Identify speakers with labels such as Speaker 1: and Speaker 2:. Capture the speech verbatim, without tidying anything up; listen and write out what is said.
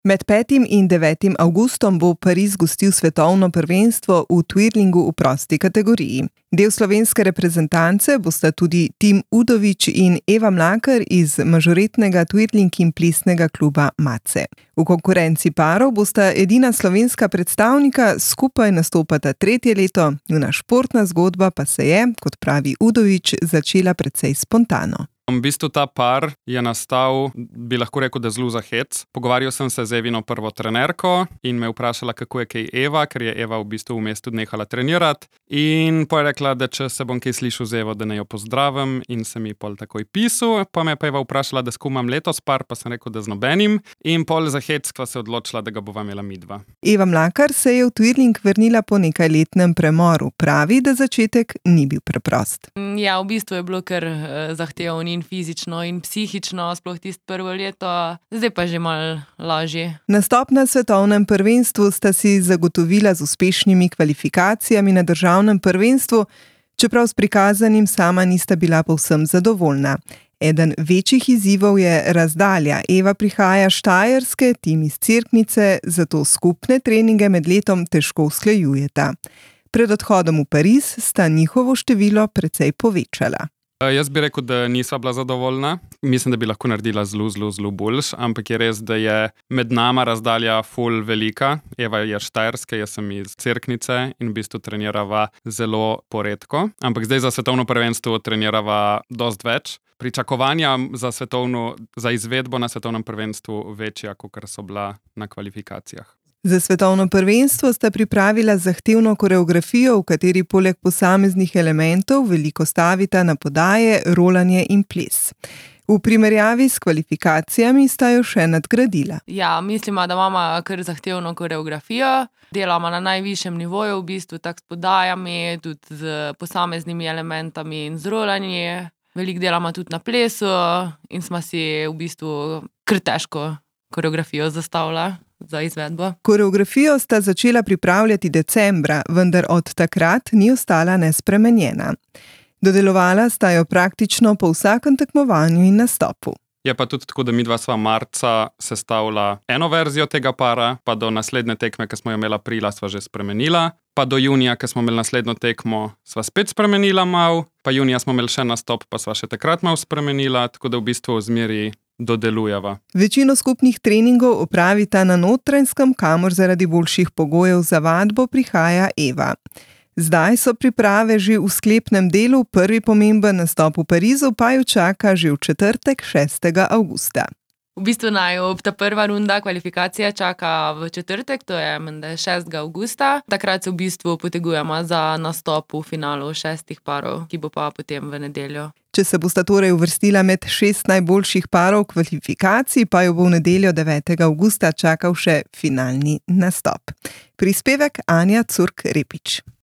Speaker 1: Med petim in devetim avgustom bo Pariz gostil svetovno prvenstvo v twirlingu v prosti kategoriji. Del slovenske reprezentance bosta tudi Tim Udovič in Eva Mlakar iz mažoretnega twirling in plesnega kluba Mace. V konkurenci parov bosta edina slovenska predstavnika, skupaj nastopata tretje leto, njuna športna zgodba pa se je, kot pravi Udovič, začela precej spontano.
Speaker 2: V bistvu ta par je nastal, bi lahko rekel, da zelo za hec. Pogovarjal sem se z Evino prvo trenerko in me vprašala, kako je kaj Eva, ker je Eva v bistvu v mestu nehala trenirati. In pa je rekla, da če se bom kaj slišal z Evo, da ne jo pozdravim, in sem ji pol takoj pisal. Pa me pa Eva vprašala, da skumam letos par, pa sem rekel, da z nobenim. In pol za hec kva se odločila, da ga bova imela midva.
Speaker 1: Eva Mlakar se je v twirling vrnila po nekajletnem premoru. Pravi, da začetek ni bil preprost.
Speaker 3: Ja, v bistvu je bilo kar zahtevno in fizično in psihično, sploh tisto prvo leto, zdaj pa že malo lažje. Nastop na svetovnem prvenstvu sta si zagotovila z uspešnimi kvalifikacijami na državnem prvenstvu, čeprav s prikazanim sama nista bila povsem zadovoljna. Eden večjih izzivov je razdalja. Eva prihaja s Štajerske, Tim iz Cerknice, zato skupne treninge med letom težko usklajujeta. Pred odhodom v Pariz sta njihovo število precej povečala.
Speaker 2: Jaz bi rekel, da nisva bila zadovoljna. Mislim, da bi lahko naredila zelo, zelo, zelo boljš, ampak je res, da je med nama razdalja ful velika. Eva je Štajerske, jaz sem iz Cerknice in v bistvu trenirava zelo poredko. Ampak zdaj za svetovno prvenstvo trenirava dosti več. Pričakovanja za svetovno, za izvedbo na svetovnem prvenstvu večja, kakor so bila na kvalifikacijah.
Speaker 1: Za svetovno prvenstvo sta pripravila zahtevno koreografijo, v kateri poleg posameznih elementov veliko stavita na podaje, rolanje in ples. V primerjavi s kvalifikacijami sta jo še nadgradila.
Speaker 3: Ja, mislimo, da imamo kar zahtevno koreografijo. Delamo na najvišjem nivoju, v bistvu tak s podajami, tudi z posameznimi elementami in z rolanji. Veliko delamo tudi na plesu in smo si v bistvu kar težko koreografijo zastavila za izvedbo.
Speaker 1: Koreografijo sta začela pripravljati decembra, vendar od takrat ni ostala nespremenjena. Dodelovala sta jo praktično po vsakem tekmovanju in nastopu.
Speaker 2: Je pa tudi tako, da midva sva marca sestavila eno verzijo tega para, pa do naslednje tekme, ki smo jo imela aprila, sva že spremenila, pa do junija, ki smo imeli naslednjo tekmo, sva spet spremenila mal, pa junija smo imeli še nastop, pa sva še takrat mal spremenila, tako da v bistvu v zmeri dodelujeva.
Speaker 1: Večino skupnih treningov opravita na Notranjskem, kamor zaradi boljših pogojev za vadbo prihaja Eva. Zdaj so priprave že v sklepnem delu, prvi pomemben nastop v Parizu pa jo čaka že v četrtek, šestega avgusta.
Speaker 3: V bistvu naj ta prva runda kvalifikacije čaka v četrtek, to je menda šestega avgusta. Takrat se v bistvu potegujemo za nastop v finalu šestih parov, ki bo pa potem v nedeljo.
Speaker 1: Če se bosta torej uvrstila med šest najboljših parov kvalifikacij, pa jo bo v nedeljo devetega avgusta čakal še finalni nastop. Prispevek Anja Curk Repič.